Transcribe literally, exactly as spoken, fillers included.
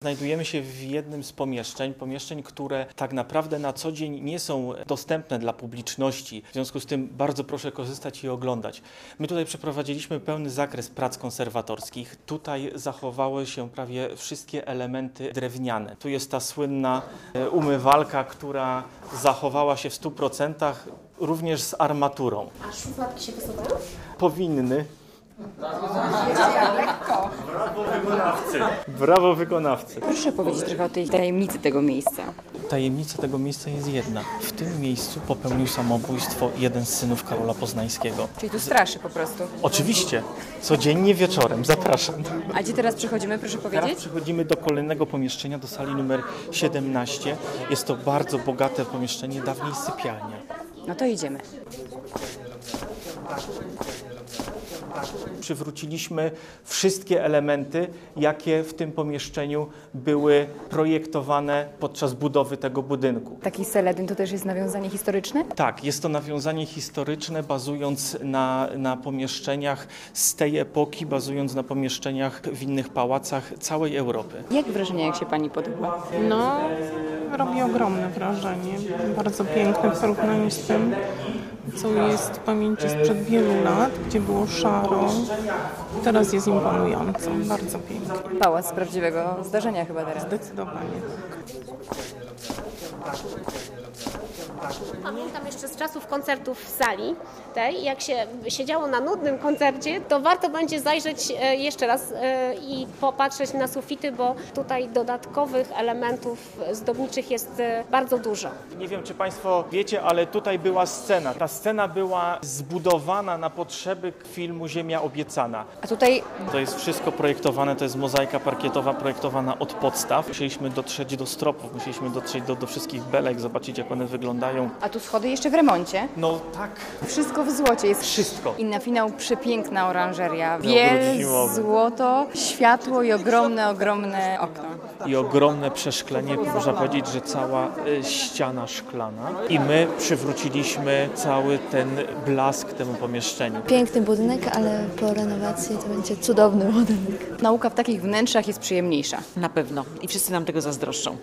Znajdujemy się w jednym z pomieszczeń, pomieszczeń, które tak naprawdę na co dzień nie są dostępne dla publiczności. W związku z tym bardzo proszę korzystać i oglądać. My tutaj przeprowadziliśmy pełny zakres prac konserwatorskich. Tutaj zachowały się prawie wszystkie elementy drewniane. Tu jest ta słynna umywalka, która zachowała się w stu procentach, również z armaturą. A szufladki się wysuwają? Powinny. Brawo wykonawcy. Brawo wykonawcy. Proszę powiedzieć trochę o tej tajemnicy tego miejsca. Tajemnica tego miejsca jest jedna. W tym miejscu popełnił samobójstwo jeden z synów Karola Poznańskiego. Czyli tu straszy po prostu. Oczywiście, codziennie wieczorem. Zapraszam. A gdzie teraz przechodzimy, proszę Teraz powiedzieć? przechodzimy do kolejnego pomieszczenia, do sali numer siedemnaście. Jest to bardzo bogate pomieszczenie, dawniej sypialnia. No to idziemy. Przywróciliśmy wszystkie elementy, jakie w tym pomieszczeniu były projektowane podczas budowy tego budynku. Taki Seledyn to też jest nawiązanie historyczne? Tak, jest to nawiązanie historyczne, bazując na, na pomieszczeniach z tej epoki, bazując na pomieszczeniach w innych pałacach całej Europy. Jak wrażenie, jak się Pani podoba? No, robi ogromne wrażenie. Bardzo piękne w porównaniu z tym, co jest w pamięci sprzed wielu lat, gdzie było szaro. Teraz jest imponująco. Bardzo pięknie. Pałac z prawdziwego zdarzenia chyba teraz. Zdecydowanie. Pamiętam jeszcze z czasów koncertów w sali tej, jak się siedziało na nudnym koncercie, to warto będzie zajrzeć jeszcze raz i popatrzeć na sufity, bo tutaj dodatkowych elementów zdobniczych jest bardzo dużo. Nie wiem, czy Państwo wiecie, ale tutaj była scena. Ta scena była zbudowana na potrzeby filmu Ziemia Obiecana. A tutaj To jest wszystko projektowane, to jest mozaika parkietowa projektowana od podstaw. Musieliśmy dotrzeć do stropów, musieliśmy dotrzeć do, do wszystkich belek, zobaczyć, jak one wyglądają. A tu schody jeszcze w remoncie. No tak, Wszystko w złocie jest. wszystko. I na finał przepiękna oranżeria. Miał Biel, urodzinowy. złoto, światło i ogromne, ogromne okno. I ogromne przeszklenie, można powiedzieć, że cała y, ściana szklana. I my przywróciliśmy cały ten blask temu pomieszczeniu. Piękny budynek, ale po renowacji to będzie cudowny budynek. Nauka w takich wnętrzach jest przyjemniejsza. Na pewno i wszyscy nam tego zazdroszczą.